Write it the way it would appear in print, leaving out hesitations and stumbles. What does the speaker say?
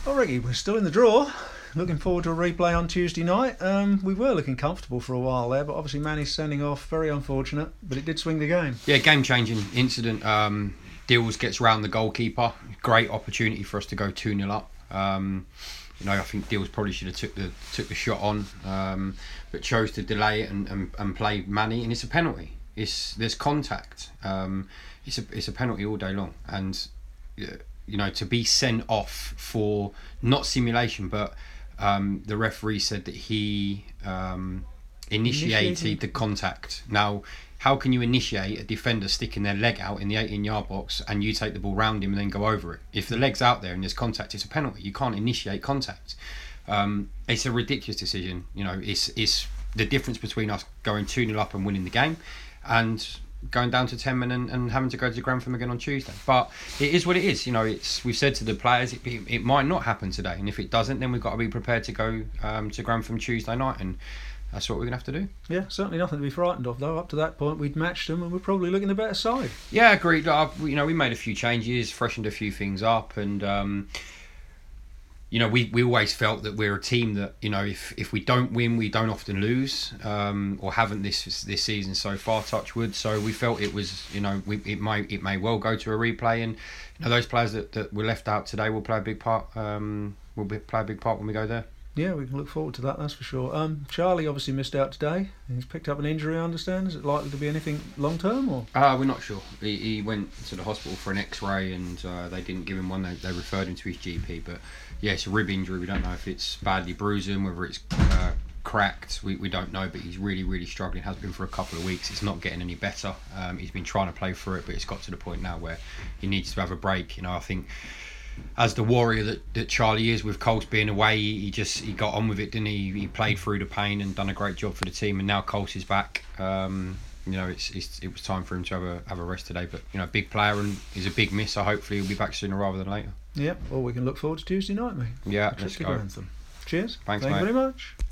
Well, Ricky, we're still in the draw. Looking forward to a replay on Tuesday night. We were looking comfortable for a while there, but obviously Manny's sending off, very unfortunate, but it did swing the game. Yeah, game-changing incident. Dills gets round the goalkeeper. Great opportunity for us to go 2-0 up. I think Dills probably should have took the shot on, but chose to delay it and play Manny, and it's a penalty. There's contact. It's a penalty all day long, and to be sent off for not simulation, but the referee said that he initiated the contact. Now, how can you initiate a defender sticking their leg out in the 18-yard box and you take the ball round him and then go over it? If the leg's out there and there's contact, it's a penalty. You can't initiate contact. It's a ridiculous decision. It's the difference between us going 2-0 up and winning the game and going down to 10 men and having to go to Grantham again on Tuesday. But it is what it is. We've said to the players it might not happen today, and if it doesn't, then we've got to be prepared to go to Grantham Tuesday night, and that's what we're going to have to do. Yeah, certainly nothing to be frightened of, though. Up to that point, we'd matched them and we're probably looking the better side. Yeah, agreed. We made a few changes, freshened a few things up, and we always felt that we're a team that, if we don't win, we don't often lose, or haven't this season so far, touch wood. So we felt it was, it may well go to a replay, and those players that were left out today will play a big part. Play a big part when we go there. Yeah, we can look forward to that, that's for sure. Charlie obviously missed out today. He's picked up an injury, I understand. Is it likely to be anything long term, or? We're not sure. He went to the hospital for an X-ray, and they didn't give him one. They referred him to his GP, but yeah, it's a rib injury. We don't know if it's badly bruising, whether it's cracked. We don't know, but he's really, really struggling. Has been for a couple of weeks. It's not getting any better. He's been trying to play through it, but it's got to the point now where he needs to have a break. I think, as the warrior that Charlie is, with Coles being away, he got on with it, didn't he? He played through the pain and done a great job for the team, and now Coles is back. It was time for him to have a rest today, but big player, and he's a big miss, so hopefully he'll be back sooner rather than later. Yeah, well, we can look forward to Tuesday night, mate. Yeah, let's go. Grantham. Cheers. Thanks, Thank mate. you very much.